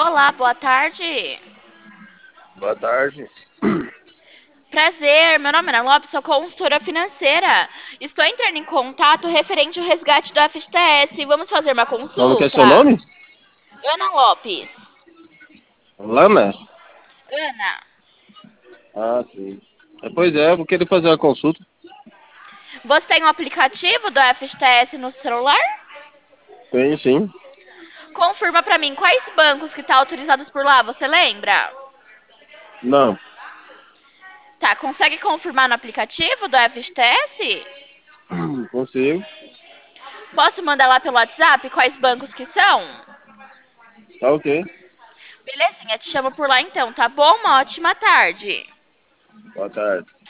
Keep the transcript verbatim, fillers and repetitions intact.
Olá, boa tarde. Boa tarde. Prazer, meu nome é Ana Lopes, sou consultora financeira. Estou entrando em contato referente ao resgate do F G T S. Vamos fazer uma Como que é consulta? seu nome? Ana Lopes. Lama? Ana, Ah, sim. É, Pois é, eu vou querer fazer uma consulta. você tem o aplicativo do F G T S no celular? Tem sim. Confirma pra mim quais bancos que estão autorizados por lá, você lembra? Não, Tá, consegue confirmar no aplicativo do F G T S? consigo. Posso mandar lá pelo WhatsApp quais bancos que são? Tá ok. Belezinha, te chamo por lá então, tá bom? Uma ótima tarde. Boa tarde.